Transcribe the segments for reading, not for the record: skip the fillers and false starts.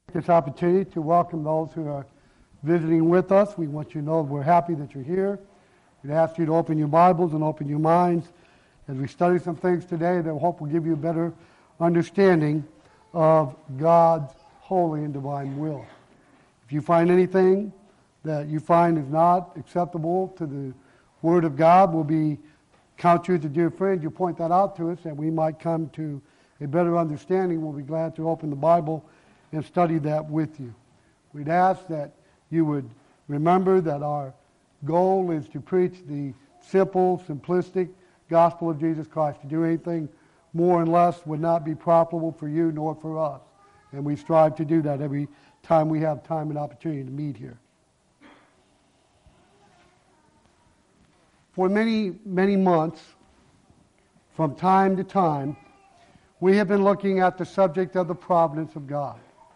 This opportunity to welcome those who are visiting with us. We want you to know we're happy that you're here. We'd ask you to open your Bibles and open your minds as we study some things today that we hope will give you a better understanding of God's holy and divine will. If you find anything that you find is not acceptable to the Word of God, we'll count you as a dear friend. You point that out to us that we might come to a better understanding. We'll be glad to open the Bible and study that with you. We'd ask that you would remember that our goal is to preach the simple, simplistic gospel of Jesus Christ. To do anything more and less would not be profitable for you nor for us. And we strive to do that every time we have time and opportunity to meet here. For many, many months, from time to time, we have been looking at the subject of the providence of God.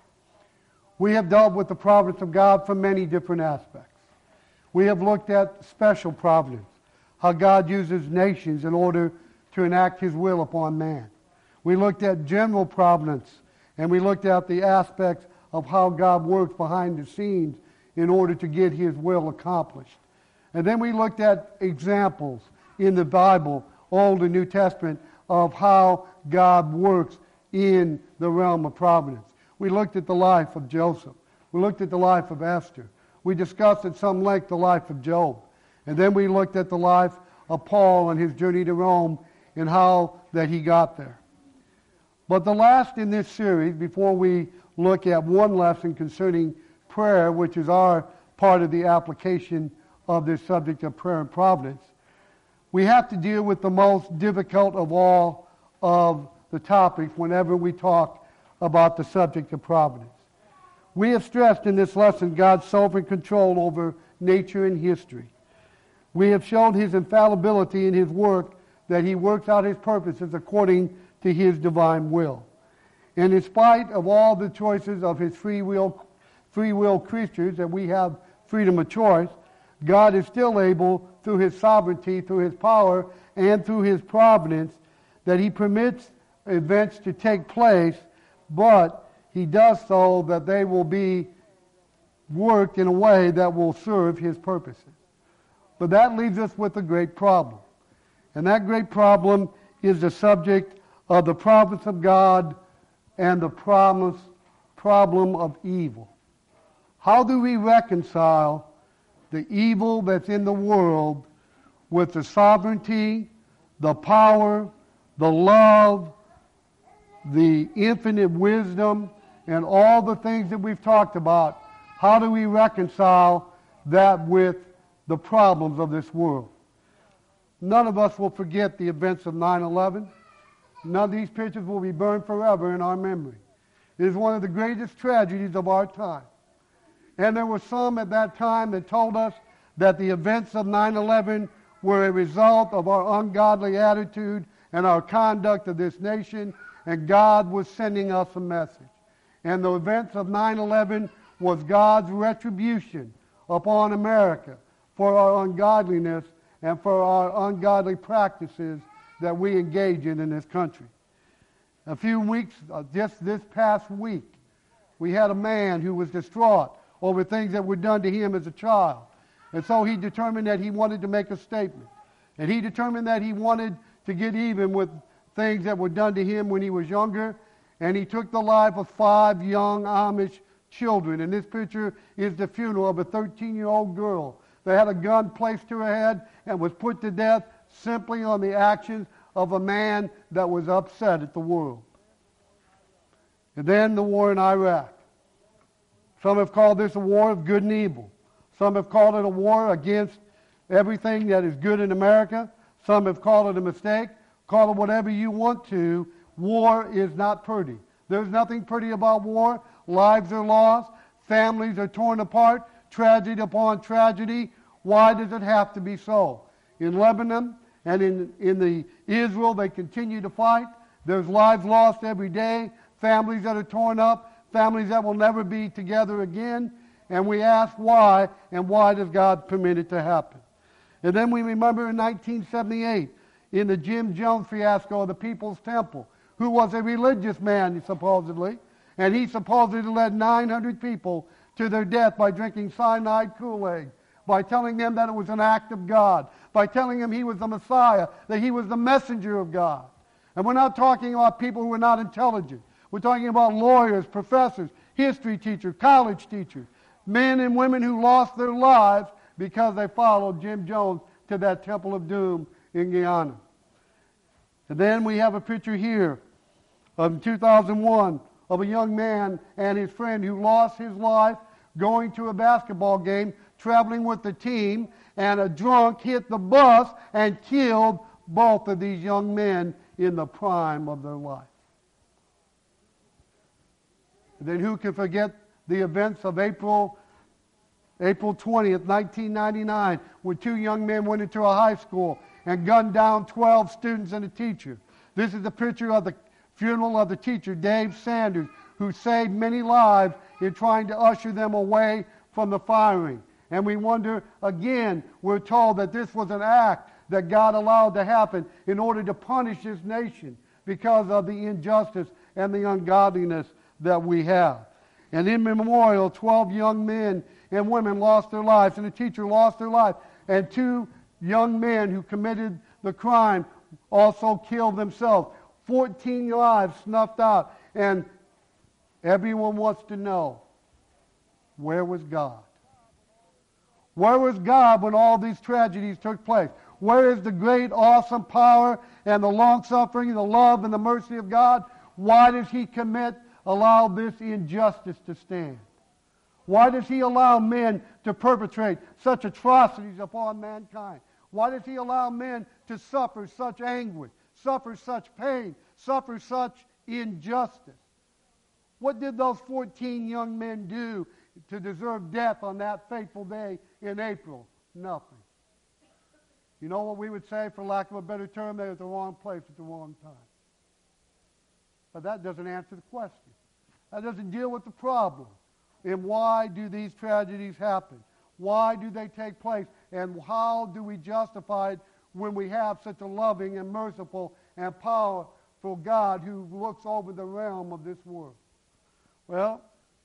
We have dealt with the providence of God from many different aspects. We have looked at special providence, how God uses nations in order to enact His will upon man. We looked at general providence, and we looked at the aspects of how God works behind the scenes in order to get His will accomplished. And then we looked at examples in the Bible, Old and New Testament, of how God works in the realm of providence. We looked at the life of Joseph. We looked at the life of Esther. We discussed at some length the life of Job. And then we looked at the life of Paul and his journey to Rome and how that he got there. But the last in this series, before we look at one lesson concerning prayer, which is our part of the application of this subject of prayer and providence, we have to deal with the most difficult of all of the topics whenever we talk about the subject of providence. We have stressed in this lesson God's sovereign control over nature and history. We have shown His infallibility in His work, that He works out His purposes according to His divine will. And in spite of all the choices of His free will creatures, that we have freedom of choice, God is still able, through His sovereignty, through His power, and through His providence, that He permits events to take place, but He does so that they will be worked in a way that will serve His purposes. But that leaves us with a great problem. And that great problem is the subject of the providence of God and the problem of evil. How do we reconcile the evil that's in the world with the sovereignty, the power, the love, the infinite wisdom, and all the things that we've talked about? How do we reconcile that with the problems of this world? None of us will forget the events of 9/11. None of these pictures will be burned forever in our memory. It is one of the greatest tragedies of our time. And there were some at that time that told us that the events of 9/11 were a result of our ungodly attitude and our conduct of this nation, and God was sending us a message. And the events of 9/11 was God's retribution upon America for our ungodliness and for our ungodly practices that we engage in this country. A few weeks, just this past week, we had a man who was distraught over things that were done to him as a child. And so he determined that he wanted to make a statement. And he determined that he wanted to get even with things that were done to him when he was younger. And he took the life of 5 young Amish children. And this picture is the funeral of a 13-year-old girl that had a gun placed to her head and was put to death simply on the actions of a man that was upset at the world. And then the war in Iraq. Some have called this a war of good and evil. Some have called it a war against everything that is good in America. Some have called it a mistake. Call it whatever you want to. War is not pretty. There's nothing pretty about war. Lives are lost. Families are torn apart. Tragedy upon tragedy. Why does it have to be so? In Lebanon and in the Israel, they continue to fight. There's lives lost every day. Families that are torn up. Families that will never be together again. And we ask why, and why does God permit it to happen? And then we remember in 1978, in the Jim Jones fiasco of the People's Temple, who was a religious man, supposedly, And he supposedly led 900 people to their death by drinking cyanide Kool-Aid, by telling them that it was an act of God, by telling them he was the Messiah, that he was the messenger of God. And we're not talking about people who are not intelligent. We're talking about lawyers, professors, history teachers, college teachers, men and women who lost their lives because they followed Jim Jones to that Temple of Doom in Guyana. And then we have a picture here of 2001 of a young man and his friend who lost his life going to a basketball game, traveling with the team, and a drunk hit the bus and killed both of these young men in the prime of their life. And then who can forget the events of April 20th, 1999, when two young men went into a high school and gunned down 12 students and a teacher. This is a picture of the funeral of the teacher, Dave Sanders, who saved many lives in trying to usher them away from the firing. And we wonder, again, we're told that this was an act that God allowed to happen in order to punish this nation because of the injustice and the ungodliness that we have. And in memorial, 12 young men and women lost their lives, and a teacher lost their life, and two young men who committed the crime also killed themselves. 14 lives snuffed out. And everyone wants to know, where was God? Where was God when all these tragedies took place? Where is the great, awesome power and the long-suffering, the love and the mercy of God? Why does he allow this injustice to stand? Why does he allow men to perpetrate such atrocities upon mankind? Why does he allow men to suffer such anguish, suffer such pain, suffer such injustice? What did those 14 young men do to deserve death on that fateful day in April? Nothing. You know what we would say, for lack of a better term? They're at the wrong place at the wrong time. But that doesn't answer the question. That doesn't deal with the problem. And why do these tragedies happen? Why do they take place? And how do we justify it when we have such a loving and merciful and powerful God who looks over the realm of this world? Well,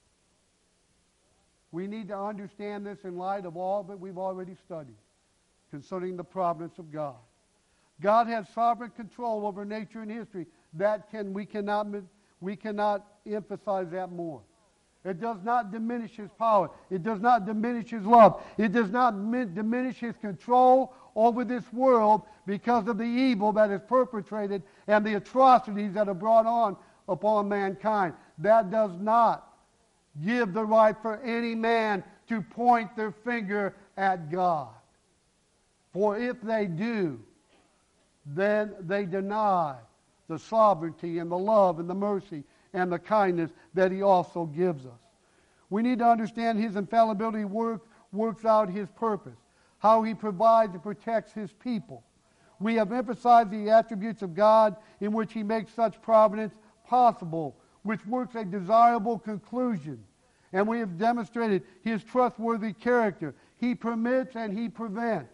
we need to understand this in light of all that we've already studied concerning the providence of God. God has sovereign control over nature and history. We cannot emphasize that more. It does not diminish his power. It does not diminish his love. It does not diminish his control over this world because of the evil that is perpetrated and the atrocities that are brought on upon mankind. That does not give the right for any man to point their finger at God. For if they do, then they deny the sovereignty and the love and the mercy and the kindness that he also gives us. We need to understand his infallibility works out his purpose, how he provides and protects his people. We have emphasized the attributes of God in which he makes such providence possible, which works a desirable conclusion. And we have demonstrated his trustworthy character. He permits and he prevents.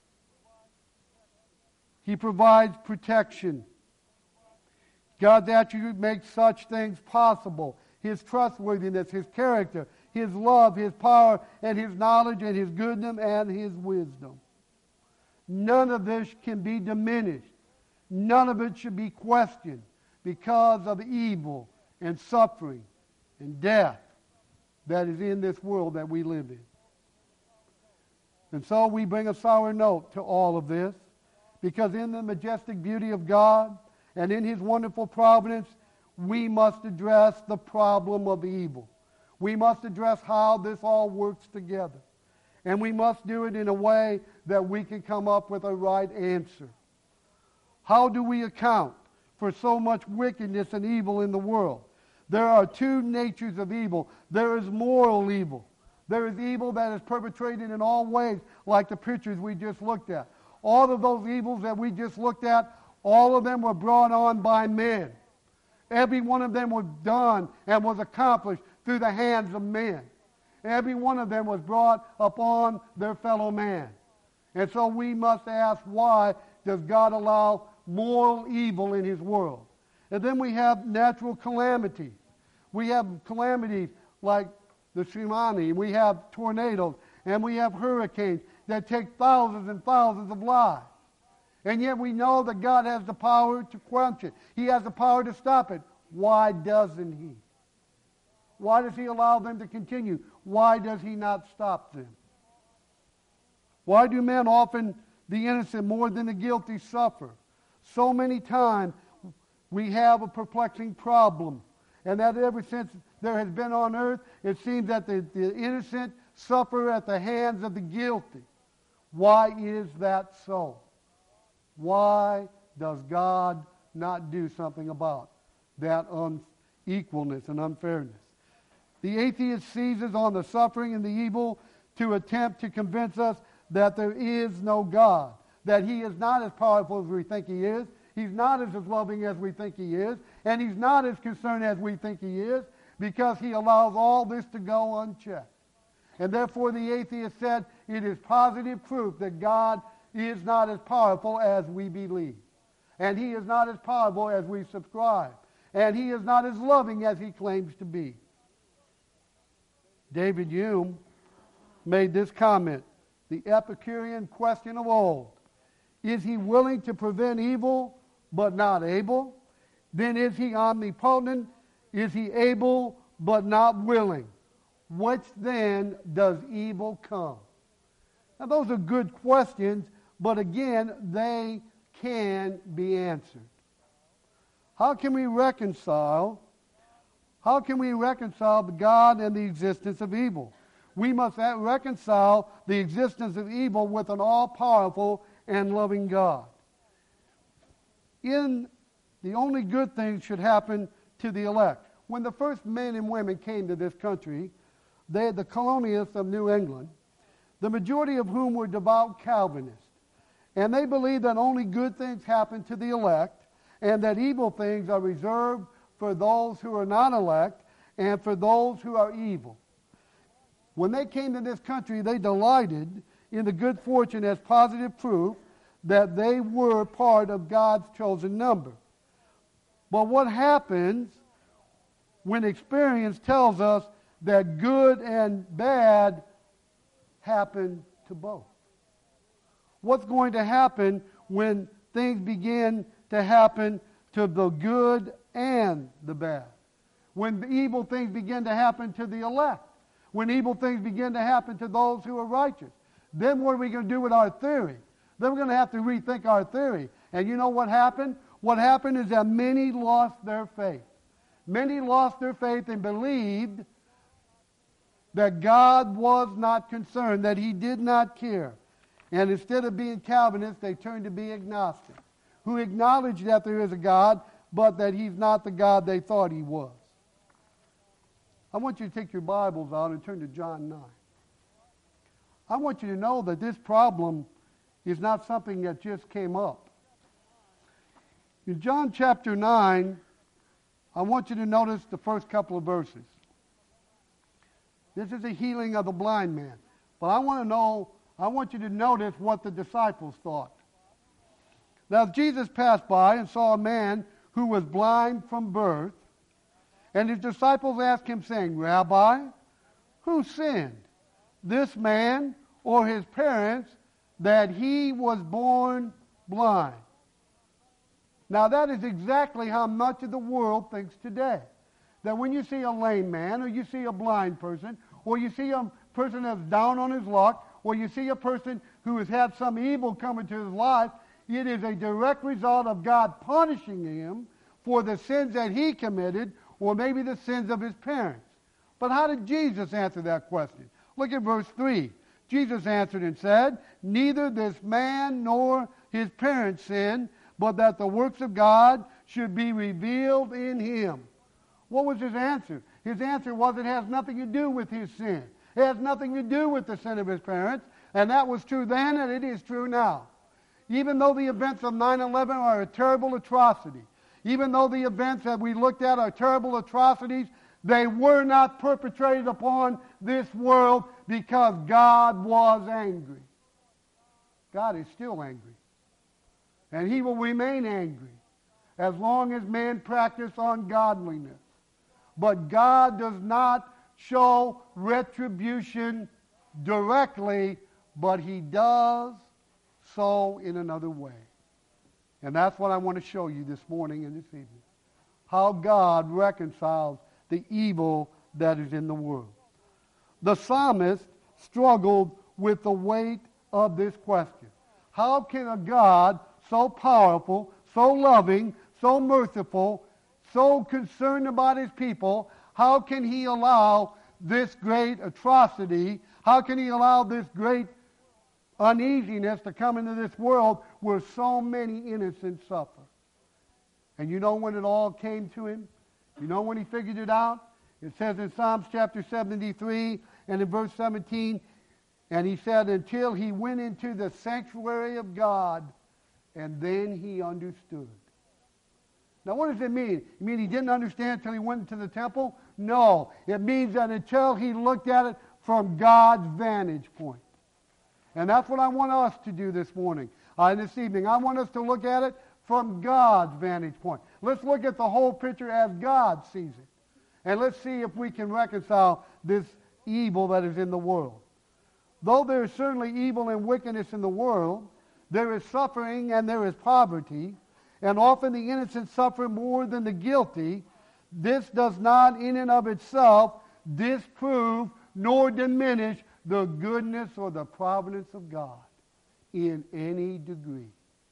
He provides protection. God's attribute makes such things possible. His trustworthiness, his character, his love, his power, and his knowledge, and his goodness, and his wisdom. None of this can be diminished. None of it should be questioned because of evil and suffering and death that is in this world that we live in. And so we bring a sour note to all of this, because in the majestic beauty of God and in his wonderful providence, we must address the problem of evil. We must address how this all works together. And we must do it in a way that we can come up with a right answer. How do we account for so much wickedness and evil in the world? There are two natures of evil. There is moral evil. There is evil that is perpetrated in all ways, like the pictures we just looked at. All of those evils that we just looked at, all of them were brought on by men. Every one of them was done and was accomplished through the hands of men. Every one of them was brought upon their fellow man. And so we must ask, why does God allow moral evil in his world? And then we have natural calamities. We have calamities like the tsunami, we have tornadoes, and we have hurricanes that take thousands and thousands of lives. And yet we know that God has the power to quench it. He has the power to stop it. Why doesn't He? Why does He allow them to continue? Why does He not stop them? Why do men, often the innocent more than the guilty, suffer? So many times we have a perplexing problem. And that ever since there has been on earth, it seems that the innocent suffer at the hands of the guilty. Why is that so? Why does God not do something about that unequalness and unfairness? The atheist seizes on the suffering and the evil to attempt to convince us that there is no God, that He is not as powerful as we think He is, He's not as loving as we think He is, and He's not as concerned as we think He is, because He allows all this to go unchecked. And therefore the atheist said it is positive proof that God is not as powerful as we believe. And He is not as powerful as we subscribe. And He is not as loving as He claims to be. David Hume made this comment, the Epicurean question of old. Is He willing to prevent evil but not able? Then is He omnipotent? Is He able but not willing? Whence then does evil come? Now those are good questions, but again, they can be answered. How can we reconcile the God and the existence of evil? We must reconcile the existence of evil with an all-powerful and loving God. The only good things should happen to the elect. When the first men and women came to this country, the colonialists of New England, the majority of whom were devout Calvinists. And they believed that only good things happen to the elect, and that evil things are reserved for those who are not elect and for those who are evil. When they came to this country, they delighted in the good fortune as positive proof that they were part of God's chosen number. But what happens when experience tells us that good and bad happen to both? What's going to happen when things begin to happen to the good and the bad? When the evil things begin to happen to the elect? When evil things begin to happen to those who are righteous? Then what are we going to do with our theory? Then we're going to have to rethink our theory. And you know what happened? What happened is that many lost their faith. Many lost their faith and believed that God was not concerned, that He did not care. And instead of being Calvinists, they turned to be agnostics, who acknowledge that there is a God, but that He's not the God they thought He was. I want you to take your Bibles out and turn to John 9. I want you to know that this problem is not something that just came up. In John chapter 9, I want you to notice the first couple of verses. This is a healing of the blind man. But I want you to notice what the disciples thought. Now Jesus passed by and saw a man who was blind from birth. And His disciples asked Him, saying, Rabbi, who sinned, this man or his parents, that he was born blind? Now that is exactly how much of the world thinks today. That when you see a lame man, or you see a blind person, or you see a person that's down on his luck, or you see a person who has had some evil come into his life, it is a direct result of God punishing him for the sins that he committed, or maybe the sins of his parents. But how did Jesus answer that question? Look at verse 3. Jesus answered and said, neither this man nor his parents sinned, but that the works of God should be revealed in him. What was his answer? His answer was it has nothing to do with his sin. It has nothing to do with the sin of his parents, and that was true then, and it is true now. Even though the events of 9/11 are a terrible atrocity, even though the events that we looked at are terrible atrocities, they were not perpetrated upon this world because God was angry. God is still angry. And He will remain angry as long as men practice ungodliness. But God does not show retribution directly, but he does so in another way. And that's what I want to show you this morning and this evening. How God reconciles the evil that is in the world. The psalmist struggled with the weight of this question. How can a God so powerful, so loving, so merciful, so concerned about his people, how can he allow this great atrocity? How can he allow this great uneasiness to come into this world where so many innocents suffer? And you know when it all came to him? You know when he figured it out? It says in Psalms chapter 73 and in verse 17, and he said, until he went into the sanctuary of God, and then he understood. Now what does it mean? You mean he didn't understand until he went into the temple? No. It means that until he looked at it from God's vantage point. And that's what I want us to do this morning, this evening. I want us to look at it from God's vantage point. Let's look at the whole picture as God sees it. And let's see if we can reconcile this evil that is in the world. Though there is certainly evil and wickedness in the world, there is suffering and there is poverty, and often the innocent suffer more than the guilty. This does not in and of itself disprove nor diminish the goodness or the providence of God in any degree.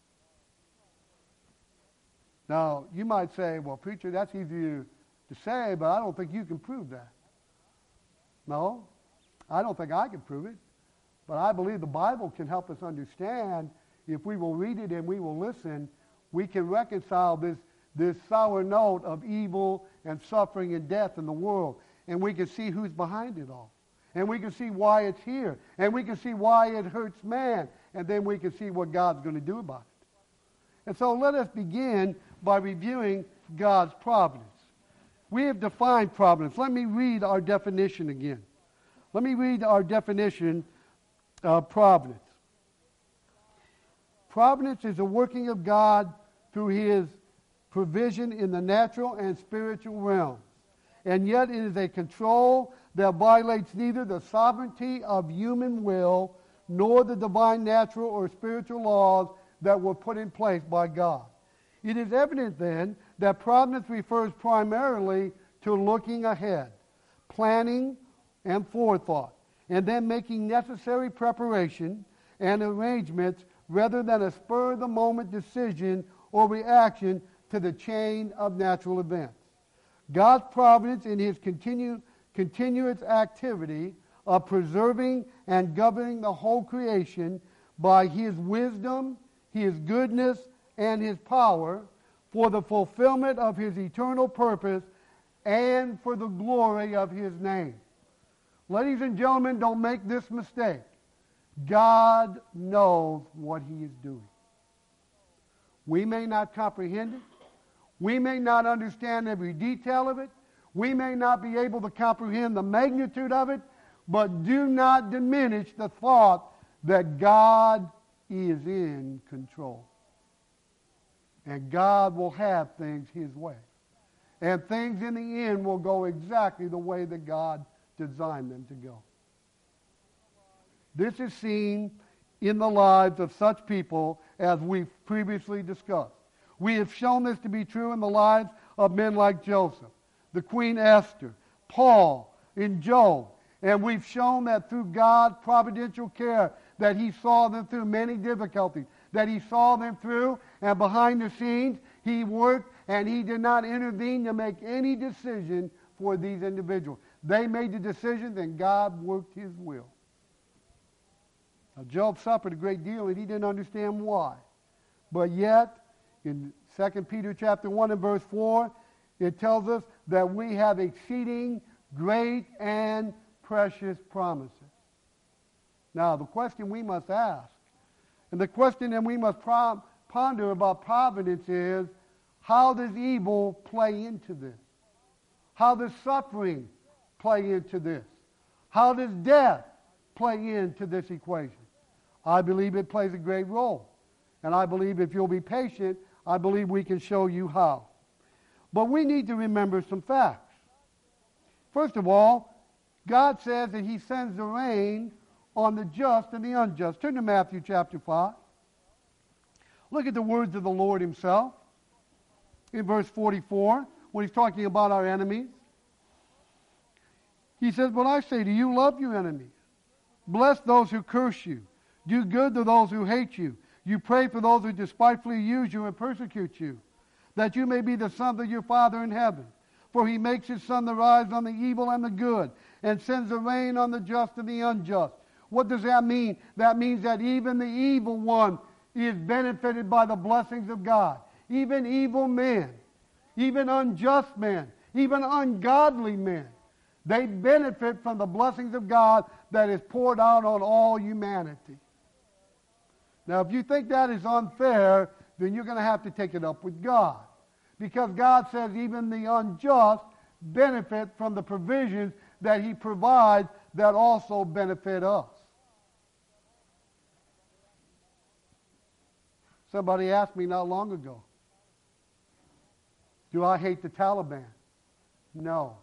Now, you might say, well, preacher, that's easier to say, but I don't think you can prove that. No, I don't think I can prove it. But I believe the Bible can help us understand. If we will read it and we will listen, we can reconcile this sour note of evil and suffering and death in the world. And we can see who's behind it all. And we can see why it's here. And we can see why it hurts man. And then we can see what God's going to do about it. And so let us begin by reviewing God's providence. We have defined providence. Let me read our definition again. Let me read our definition of providence. Providence is a working of God through his provision in the natural and spiritual realms. And yet it is a control that violates neither the sovereignty of human will nor the divine natural or spiritual laws that were put in place by God. It is evident then that providence refers primarily to looking ahead, planning and forethought, and then making necessary preparation and arrangements rather than a spur-of-the-moment decision or reaction to the chain of natural events. God's providence in his continuous activity of preserving and governing the whole creation by his wisdom, his goodness, and his power for the fulfillment of his eternal purpose and for the glory of his name. Ladies and gentlemen, don't make this mistake. God knows what he is doing. We may not comprehend it. We may not understand every detail of it. We may not be able to comprehend the magnitude of it, but do not diminish the thought that God is in control. And God will have things his way. And things in the end will go exactly the way that God designed them to go. This is seen in the lives of such people as we've previously discussed. We have shown this to be true in the lives of men like Joseph, the Queen Esther, Paul, and Job. And we've shown that through God's providential care that he saw them through many difficulties, that he saw them through, and behind the scenes he worked and he did not intervene to make any decision for these individuals. They made the decisions and God worked his will. Now, Job suffered a great deal and he didn't understand why. But yet, in 2 Peter chapter 1 and verse 4, it tells us that we have exceeding great and precious promises. Now, the question we must ask, and the question that we must ponder about providence is, how does evil play into this? How does suffering play into this? How does death play into this equation? I believe it plays a great role. And I believe if you'll be patient, I believe we can show you how. But we need to remember some facts. First of all, God says that he sends the rain on the just and the unjust. Turn to Matthew chapter 5. Look at the words of the Lord himself in verse 44 when he's talking about our enemies. He says, "But I say to you, love your enemies. Bless those who curse you. Do good to those who hate you. You pray for those who despitefully use you and persecute you, that you may be the sons of your Father in heaven. For he makes his sun to rise on the evil and the good, and sends the rain on the just and the unjust." What does that mean? That means that even the evil one is benefited by the blessings of God. Even evil men, even unjust men, even ungodly men, they benefit from the blessings of God that is poured out on all humanity. Now, if you think that is unfair, then you're going to have to take it up with God. Because God says even the unjust benefit from the provisions that he provides that also benefit us. Somebody asked me not long ago, do I hate the Taliban? No.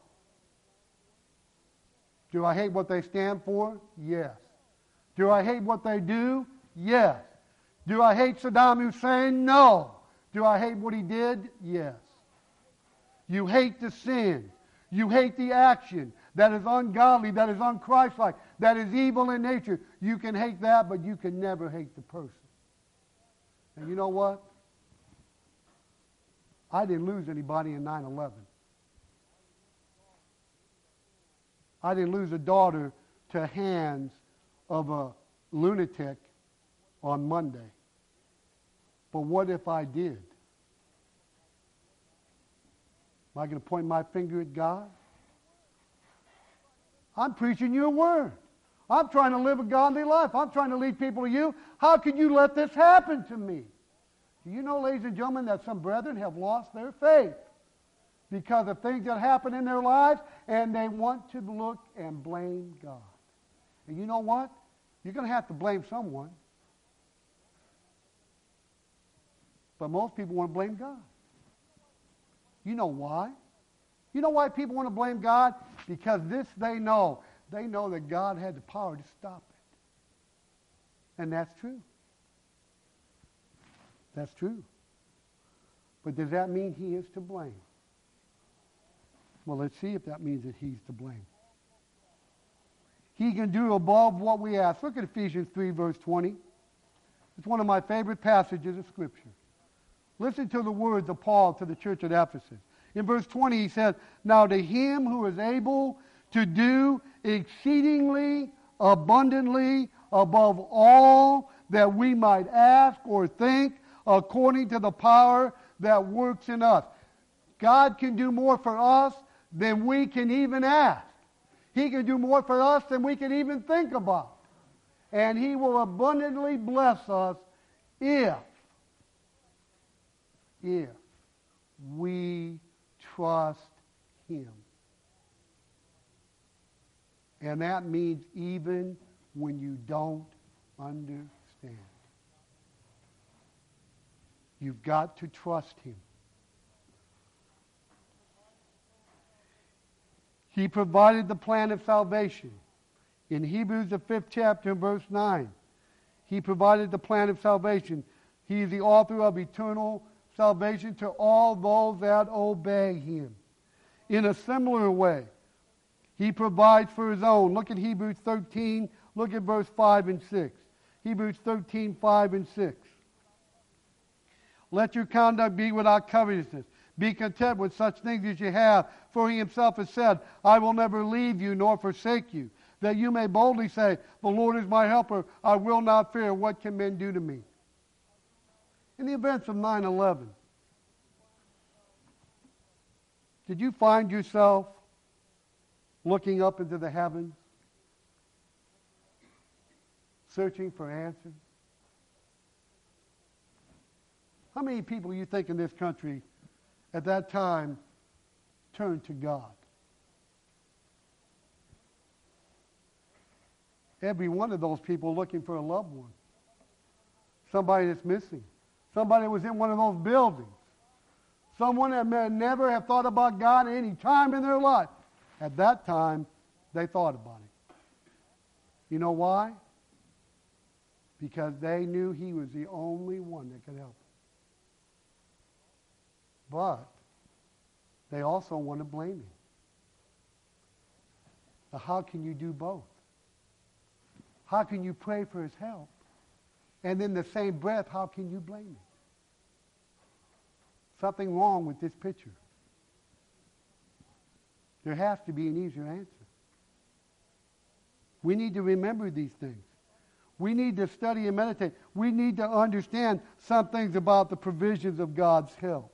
Do I hate what they stand for? Yes. Do I hate what they do? Yes. Do I hate Saddam Hussein? No. Do I hate what he did? Yes. You hate the sin. You hate the action that is ungodly, that is unchristlike, that is evil in nature. You can hate that, but you can never hate the person. And you know what? I didn't lose anybody in 9/11. I didn't lose a daughter to hands of a lunatic on Monday. But what if I did? Am I going to point my finger at God? I'm preaching your word. I'm trying to live a godly life. I'm trying to lead people to you. How could you let this happen to me? Do you know, ladies and gentlemen, that some brethren have lost their faith because of things that happen in their lives, and they want to look and blame God. And you know what? You're going to have to blame someone. But most people want to blame God. You know why? You know why people want to blame God? Because this they know. They know that God had the power to stop it. And that's true. That's true. But does that mean he is to blame? Well, let's see if that means that he's to blame. He can do above what we ask. Look at Ephesians 3, verse 20. It's one of my favorite passages of Scripture. Listen to the words of Paul to the church at Ephesus. In verse 20, he says, "Now to him who is able to do exceedingly abundantly above all that we might ask or think, according to the power that works in us." God can do more for us than we can even ask. He can do more for us than we can even think about. And he will abundantly bless us if we trust him. And that means even when you don't understand. You've got to trust him. He provided the plan of salvation. In Hebrews, the 5th chapter, verse 9, he provided the plan of salvation. He is the author of eternal salvation to all those that obey him. In a similar way, he provides for his own. Look at Hebrews 13. Look at verse 5 and 6. Hebrews 13, 5 and 6. "Let your conduct be without covetousness. Be content with such things as you have. For he himself has said, I will never leave you nor forsake you. That you may boldly say, the Lord is my helper. I will not fear. What can men do to me?" In the events of 9/11, did you find yourself looking up into the heavens, searching for answers? How many people you think in this country at that time turned to God? Every one of those people looking for a loved one. Somebody that's missing. Somebody that was in one of those buildings. Someone that may never have thought about God at any time in their life. At that time, they thought about it. You know why? Because they knew he was the only one that could help them. But they also want to blame him. Now, how can you do both? How can you pray for his help? And in the same breath, how can you blame him? Something wrong with this picture. There has to be an easier answer. We need to remember these things. We need to study and meditate. We need to understand some things about the provisions of God's help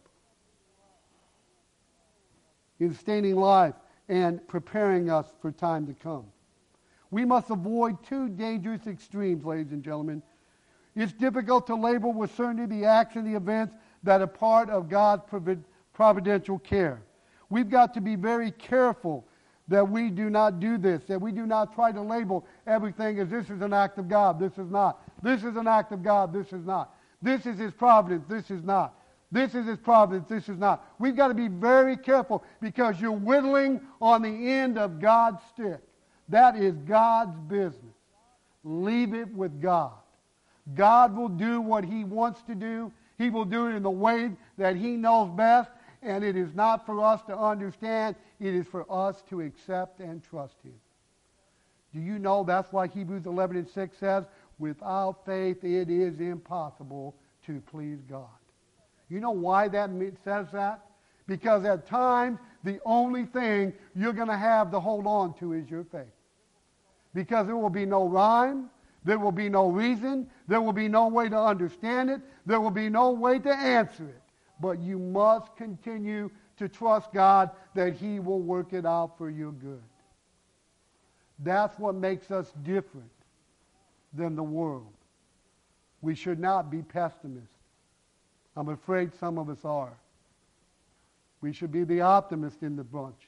in sustaining life and preparing us for time to come. We must avoid two dangerous extremes, ladies and gentlemen. It's difficult to label with certainty the acts and the events that are part of God's providential care. We've got to be very careful that we do not do this, that we do not try to label everything as this is an act of God, this is not. This is an act of God, this is not. This is his providence, this is not. This is his providence, this is not. We've got to be very careful because you're whittling on the end of God's stick. That is God's business. Leave it with God. God will do what he wants to do. He will do it in the way that he knows best. And it is not for us to understand. It is for us to accept and trust him. Do you know that's why Hebrews 11:6 says, without faith it is impossible to please God. You know why that says that? Because at times the only thing you're going to have to hold on to is your faith. Because there will be no rhyme. There will be no reason. There will be no way to understand it. There will be no way to answer it. But you must continue to trust God that he will work it out for your good. That's what makes us different than the world. We should not be pessimists. I'm afraid some of us are. We should be the optimist in the bunch.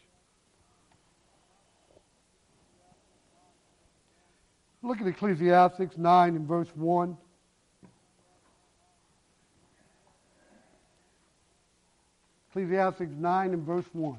Look at Ecclesiastes 9 and verse 1. Ecclesiastes 9 and verse 1.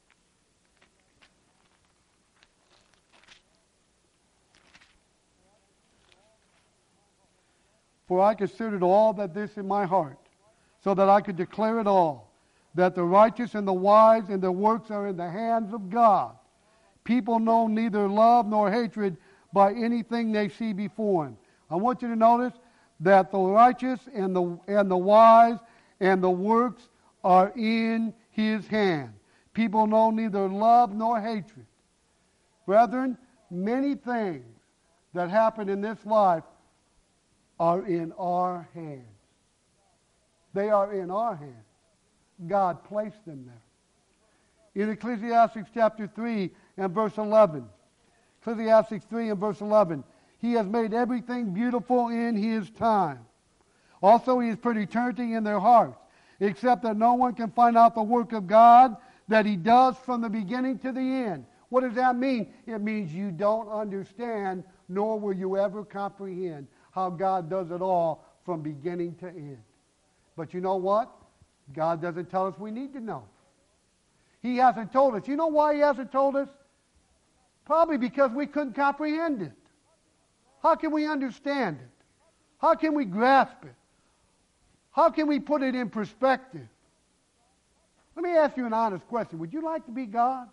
For I considered all that this in my heart, so that I could declare it all, that the righteous and the wise and their works are in the hands of God. People know neither love nor hatred by anything they see before him. I want you to notice that the righteous and the wise and the works are in his hand. People know neither love nor hatred. Brethren, many things that happen in this life are in our hands. They are in our hands. God placed them there. In Ecclesiastes chapter 3 and verse 11, Ecclesiastes 3 and verse 11, he has made everything beautiful in his time. Also, he has put eternity in their hearts, except that no one can find out the work of God that he does from the beginning to the end. What does that mean? It means you don't understand, nor will you ever comprehend how God does it all from beginning to end. But you know what? God doesn't tell us we need to know. He hasn't told us. You know why he hasn't told us? Probably because we couldn't comprehend it. How can we understand it? How can we grasp it? How can we put it in perspective? Let me ask you an honest question. Would you like to be God?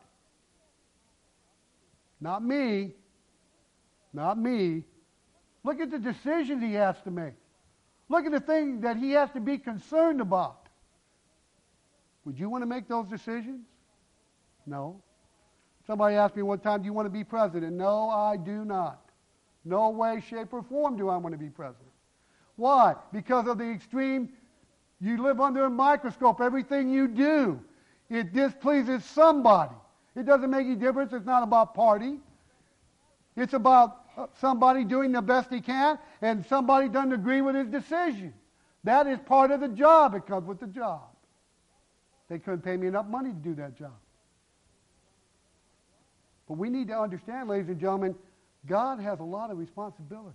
Not me. Not me. Look at the decisions he has to make. Look at the things that he has to be concerned about. Would you want to make those decisions? No. Somebody asked me one time, do you want to be president? No, I do not. No way, shape, or form do I want to be president. Why? Because of the extreme, you live under a microscope. Everything you do, it displeases somebody. It doesn't make any difference. It's not about party. It's about somebody doing the best he can, and somebody doesn't agree with his decision. That is part of the job. It comes with the job. They couldn't pay me enough money to do that job. But we need to understand, ladies and gentlemen, God has a lot of responsibility.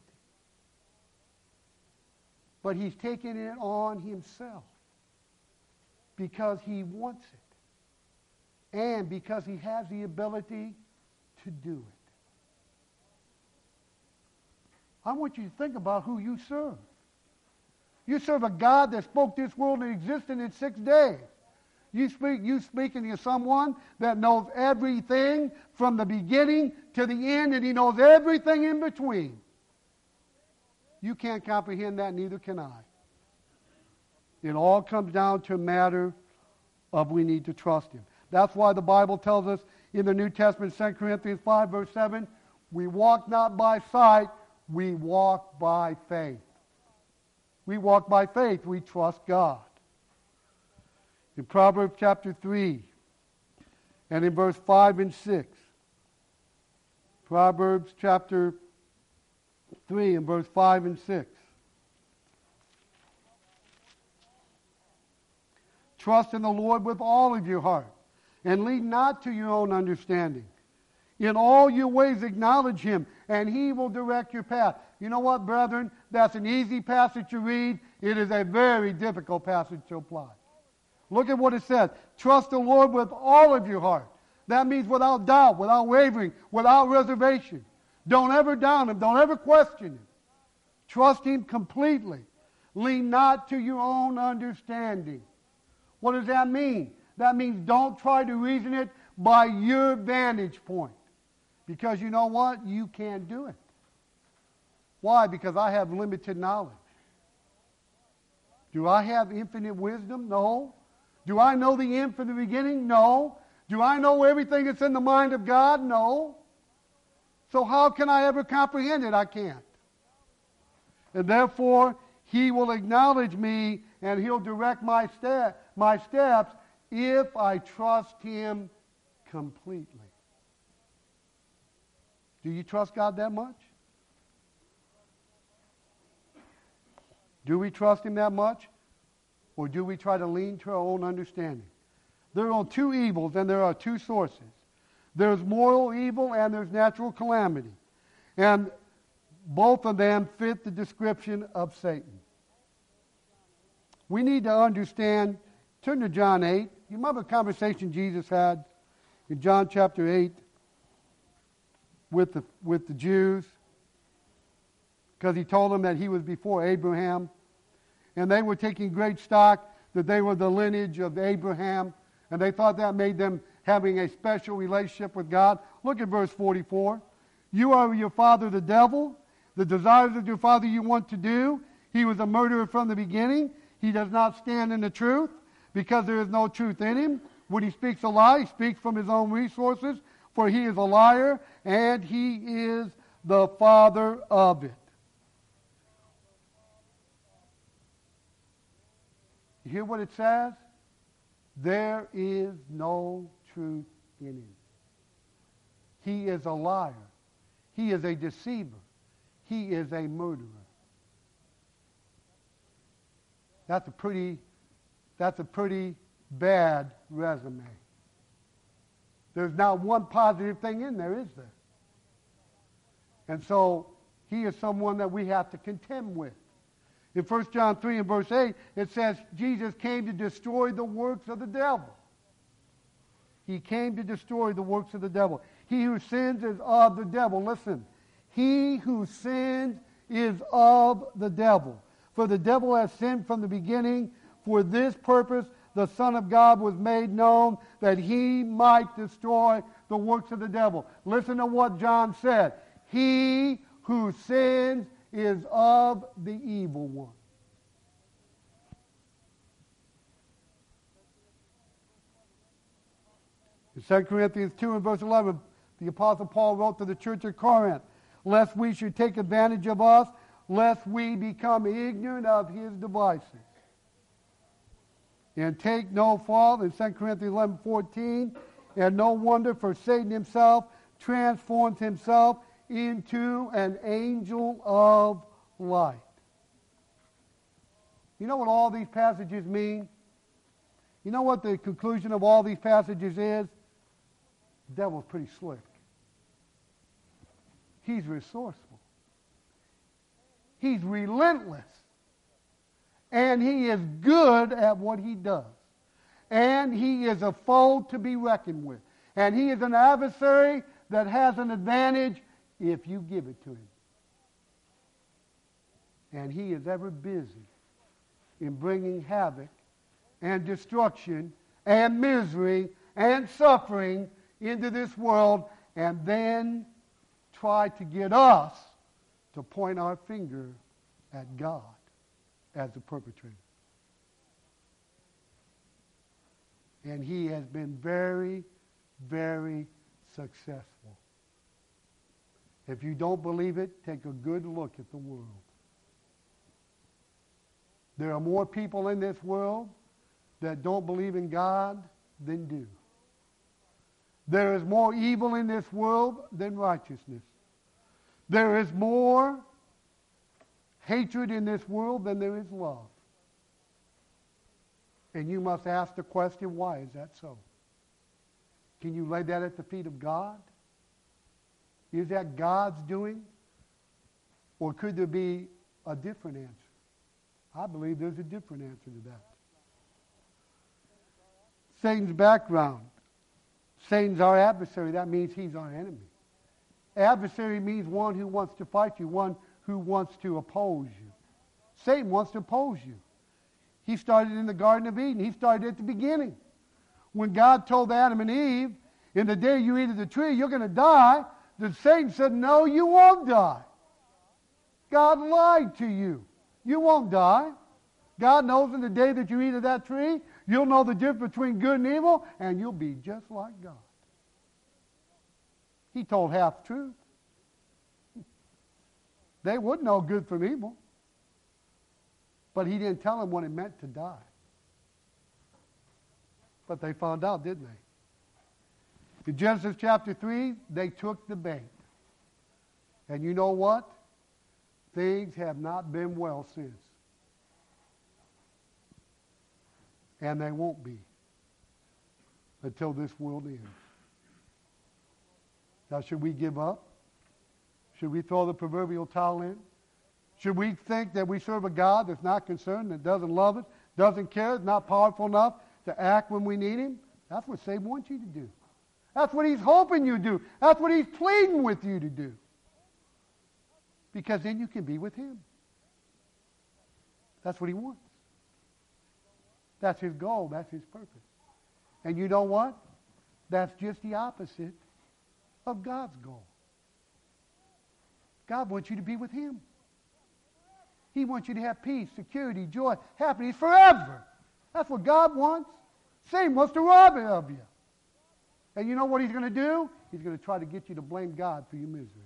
But he's taken it on himself because he wants it. and because he has the ability to do it. I want you to think about who you serve. You serve a God that spoke this world into existence in 6 days. You speaking to someone that knows everything from the beginning to the end, and he knows everything in between. You can't comprehend that, neither can I. It all comes down to a matter of we need to trust him. That's why the Bible tells us in the New Testament, 2 Corinthians 5, verse 7, we walk not by sight, we walk by faith. We walk by faith. We trust God. In Proverbs chapter 3 and in verse 5 and 6. Proverbs chapter 3 and verse 5 and 6. Trust in the Lord with all of your heart, and lean not to your own understanding. In all your ways acknowledge him, and he will direct your path. You know what, brethren? That's an easy passage to read. It is a very difficult passage to apply. Look at what it says. Trust the Lord with all of your heart. That means without doubt, without wavering, without reservation. Don't ever doubt him. Don't ever question him. Trust him completely. Lean not to your own understanding. What does that mean? That means don't try to reason it by your vantage point. Because you know what? You can't do it. Why? Because I have limited knowledge. Do I have infinite wisdom? No. Do I know the end from the beginning? No. Do I know everything that's in the mind of God? No. So how can I ever comprehend it? I can't. And therefore, he will acknowledge me and he'll direct my steps if I trust him completely. Do you trust God that much? Do we trust him that much? Or do we try to lean to our own understanding? There are two evils and there are two sources. There's moral evil and there's natural calamity. And both of them fit the description of Satan. We need to understand, turn to John 8. You remember the conversation Jesus had in John chapter 8 with the Jews? Because he told them that he was before Abraham. And they were taking great stock that they were the lineage of Abraham. And they thought that made them having a special relationship with God. Look at verse 44. You are your father the devil. The desires of your father you want to do. He was a murderer from the beginning. He does not stand in the truth because there is no truth in him. When he speaks a lie, he speaks from his own resources, for he is a liar and he is the father of it. You hear what it says? There is no truth in him. He is a liar. He is a deceiver. He is a murderer. That's a pretty bad resume. There's not one positive thing in there, is there? And so he is someone that we have to contend with. In 1 John 3 and verse 8, it says Jesus came to destroy the works of the devil. He came to destroy the works of the devil. He who sins is of the devil. Listen, he who sins is of the devil. For the devil has sinned from the beginning. For this purpose the Son of God was made known, that he might destroy the works of the devil. Listen to what John said. He who sins is of the evil one. In 2 Corinthians 2 and verse 11, the Apostle Paul wrote to the church of Corinth, lest we should take advantage of us, lest we become ignorant of his devices. And take no fault in 2 Corinthians 11:14, and no wonder, for Satan himself transforms himself into an angel of light. You know what all these passages mean? You know what the conclusion of all these passages is? The devil's pretty slick. He's resourceful. He's relentless. And he is good at what he does. And he is a foe to be reckoned with. And he is an adversary that has an advantage if you give it to him. And he is ever busy in bringing havoc and destruction and misery and suffering into this world, and then try to get us to point our finger at God as the perpetrator. And he has been very, very successful. If you don't believe it, take a good look at the world. There are more people in this world that don't believe in God than do. There is more evil in this world than righteousness. There is more hatred in this world than there is love. And you must ask the question, why is that so? Can you lay that at the feet of God? Is that God's doing? Or could there be a different answer? I believe there's a different answer to that. Satan's background. Satan's our adversary. That means he's our enemy. Adversary means one who wants to fight you, one who wants to oppose you. Satan wants to oppose you. He started in the Garden of Eden. He started at the beginning. When God told Adam and Eve, in the day you eat of the tree, you're going to die, then Satan said, no, you won't die. God lied to you. You won't die. God knows in the day that you eat of that tree, you'll know the difference between good and evil, and you'll be just like God. He told half truth. They would know good from evil. But he didn't tell them what it meant to die. But they found out, didn't they? In Genesis chapter 3, they took the bait. And you know what? Things have not been well since. And they won't be until this world ends. Now, should we give up? Should we throw the proverbial towel in? Should we think that we serve a God that's not concerned, that doesn't love us, doesn't care, is not powerful enough to act when we need him? That's what Satan wants you to do. That's what he's hoping you do. That's what he's pleading with you to do. Because then you can be with him. That's what he wants. That's his goal. That's his purpose. And you know what? That's just the opposite of God's goal. God wants you to be with him. He wants you to have peace, security, joy, happiness forever. That's what God wants. Satan wants to rob it of you. And you know what he's going to do? He's going to try to get you to blame God for your misery.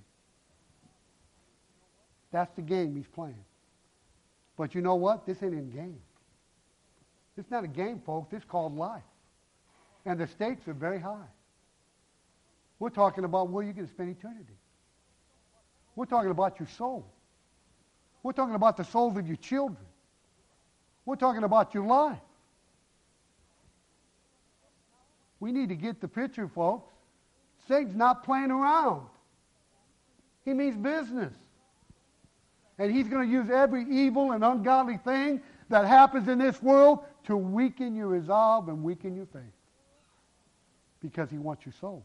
That's the game he's playing. But you know what? This ain't a game. It's not a game, folks. It's called life. And the stakes are very high. We're talking about where you're going to spend eternity. We're talking about your soul. We're talking about the souls of your children. We're talking about your life. We need to get the picture, folks. Satan's not playing around. He means business. And he's going to use every evil and ungodly thing that happens in this world to weaken your resolve and weaken your faith. Because he wants your soul.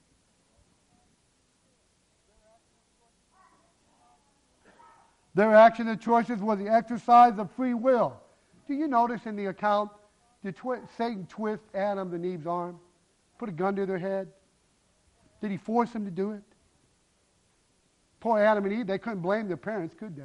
Their action and choices was the exercise of free will. Do you notice in the account, did Satan twist Adam and Eve's arm? Put a gun to their head? Did he force them to do it? Poor Adam and Eve, they couldn't blame their parents, could they?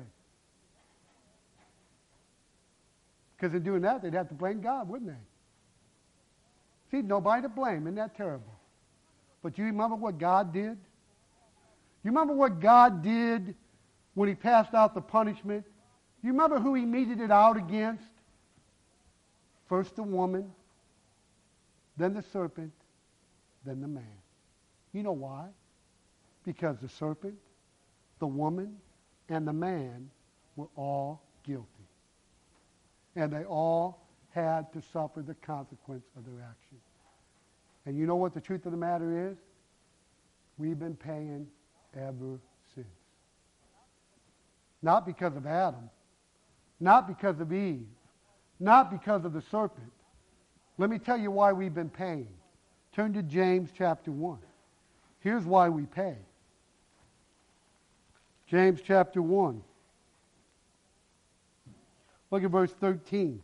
Because in doing that, they'd have to blame God, wouldn't they? See, nobody to blame. Isn't that terrible? But you remember what God did? You remember what God did when he passed out the punishment? You remember who he meted it out against? First the woman, then the serpent, then the man. You know why? Because the serpent, the woman, and the man were all guilty. And they all had to suffer the consequence of their actions. And you know what the truth of the matter is? We've been paying ever since. Not because of Adam, not because of Eve, not because of the serpent. Let me tell you why we've been paying. Turn to James chapter 1. Here's why we pay. James chapter 1. Look at verse 13.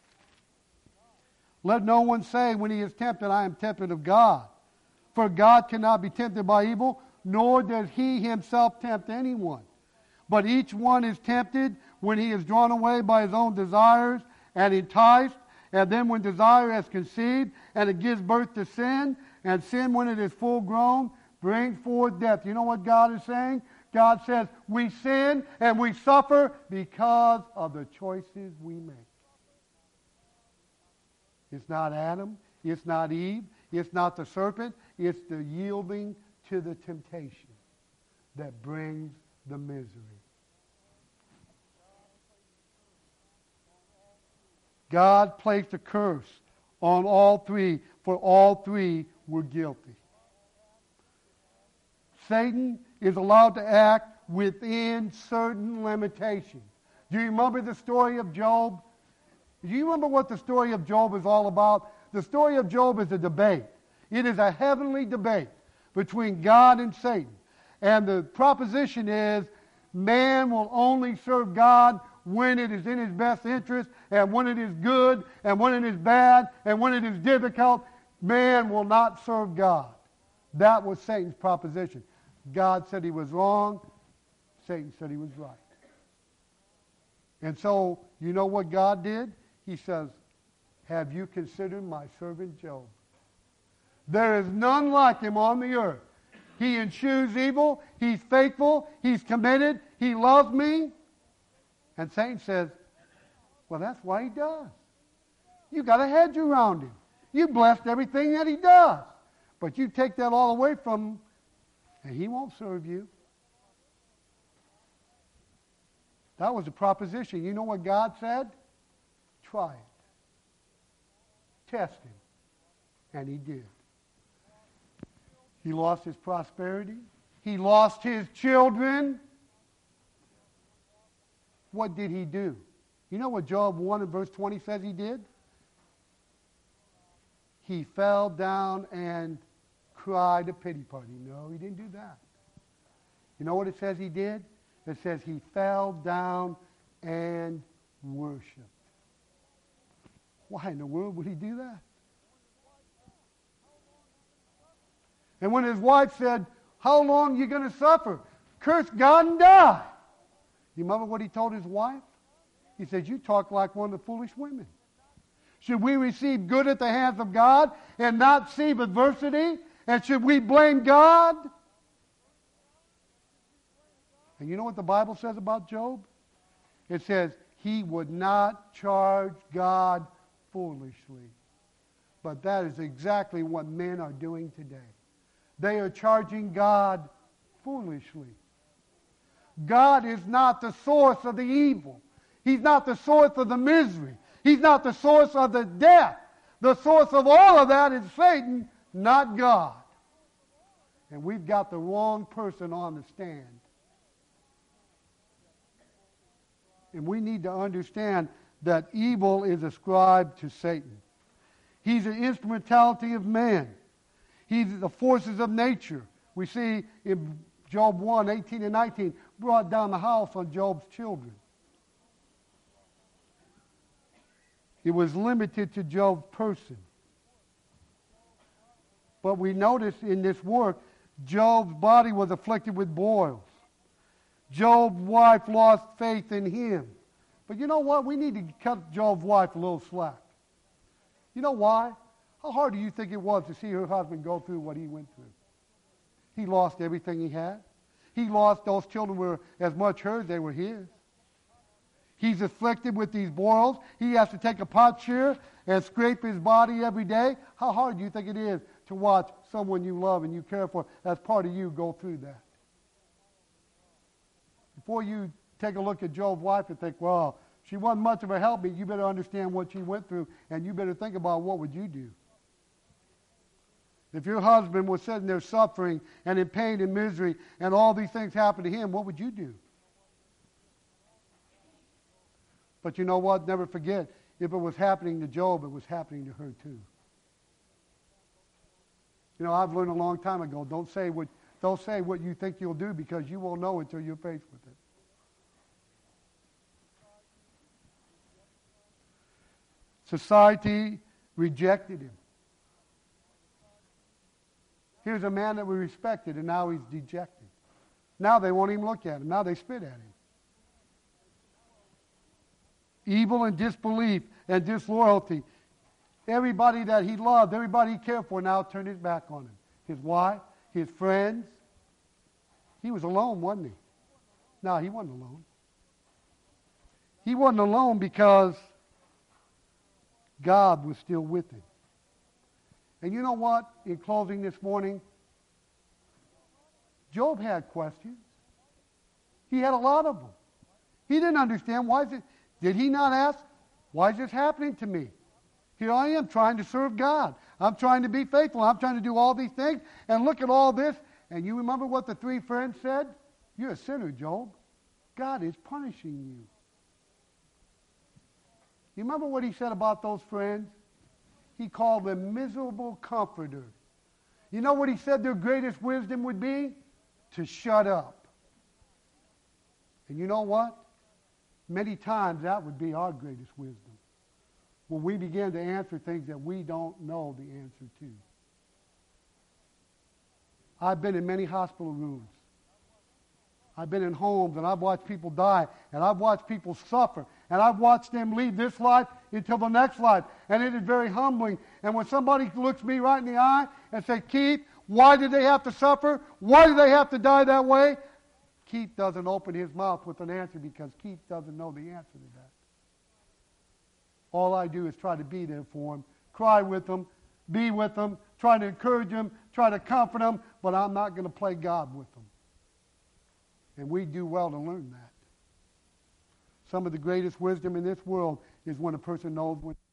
Let no one say when he is tempted, I am tempted of God. For God cannot be tempted by evil, nor does he himself tempt anyone. But each one is tempted when he is drawn away by his own desires and enticed. And then when desire has conceived, and it gives birth to sin, and sin, when it is full grown, brings forth death. You know what God is saying? God says we sin and we suffer because of the choices we make. It's not Adam. It's not Eve. It's not the serpent. It's the yielding to the temptation that brings the misery. God placed a curse on all three, for all three were guilty. Satan is allowed to act within certain limitations. Do you remember the story of Job? Do you remember what the story of Job is all about? The story of Job is a debate. It is a heavenly debate between God and Satan. And the proposition is man will only serve God when it is in his best interest, and when it is good, and when it is bad, and when it is difficult, man will not serve God. That was Satan's proposition. God said he was wrong. Satan said he was right. And so, you know what God did? He says, have you considered my servant Job? There is none like him on the earth. He eschews evil. He's faithful. He's committed. He loves me. And Satan says, well, that's why he does. You got a hedge around him. You blessed everything that he does. But you take that all away from him, and he won't serve you. That was the proposition. You know what God said? Try it. Test him. And he did. He lost his prosperity. He lost his children. What did he do? You know what Job 1 and verse 20 says he did? He fell down and cried a pity party. No, he didn't do that. You know what it says he did? It says he fell down and worshiped. Why in the world would he do that? And when his wife said, how long are you going to suffer? Curse God and die. You remember what he told his wife? He said, you talk like one of the foolish women. Should we receive good at the hands of God and not see adversity? And should we blame God? And you know what the Bible says about Job? It says, he would not charge God foolishly. But that is exactly what men are doing today. They are charging God foolishly. God is not the source of the evil. He's not the source of the misery. He's not the source of the death. The source of all of that is Satan, not God. And we've got the wrong person on the stand. And we need to understand that evil is ascribed to Satan. He's an instrumentality of man. He's the forces of nature. We see in Job 1, 18 and 19, brought down the house on Job's children. It was limited to Job's person. But we notice in this work, Job's body was afflicted with boils. Job's wife lost faith in him. But you know what? We need to cut Job's wife a little slack. You know why? How hard do you think it was to see her husband go through what he went through? He lost everything he had. He lost those children were as much hers, they were his. He's afflicted with these boils. He has to take a potsherd and scrape his body every day. How hard do you think it is to watch someone you love and you care for as part of you go through that? Before you take a look at Job's wife and think, well, she wasn't much of a helpmate, you better understand what she went through, and you better think about what would you do. If your husband was sitting there suffering and in pain and misery and all these things happened to him, what would you do? But you know what? Never forget, if it was happening to Job, it was happening to her too. You know, I've learned a long time ago, don't say what you think you'll do, because you won't know until you're faced with it. Society rejected him. Here's a man that we respected, and now he's dejected. Now they won't even look at him. Now they spit at him. Evil and disbelief and disloyalty. Everybody that he loved, everybody he cared for, now turned his back on him. His wife, his friends. He was alone, wasn't he? No, he wasn't alone. He wasn't alone because God was still with him. And you know what? In closing this morning, Job had questions. He had a lot of them. He didn't understand why is it. Did he not ask, why is this happening to me? Here I am trying to serve God. I'm trying to be faithful. I'm trying to do all these things. And look at all this. And you remember what the three friends said? You're a sinner, Job. God is punishing you. You remember what he said about those friends? He called them miserable comforters. You know what he said their greatest wisdom would be? To shut up. And you know what? Many times that would be our greatest wisdom. When we begin to answer things that we don't know the answer to. I've been in many hospital rooms. I've been in homes, and I've watched people die, and I've watched people suffer, and I've watched them leave this life until the next life, and it is very humbling. And when somebody looks me right in the eye and says, Keith, why did they have to suffer? Why did they have to die that way? Keith doesn't open his mouth with an answer because Keith doesn't know the answer to that. All I do is try to be there for them, cry with them, be with them, try to encourage them, try to comfort them, but I'm not going to play God with them. And we do well to learn that. Some of the greatest wisdom in this world is when a person knows when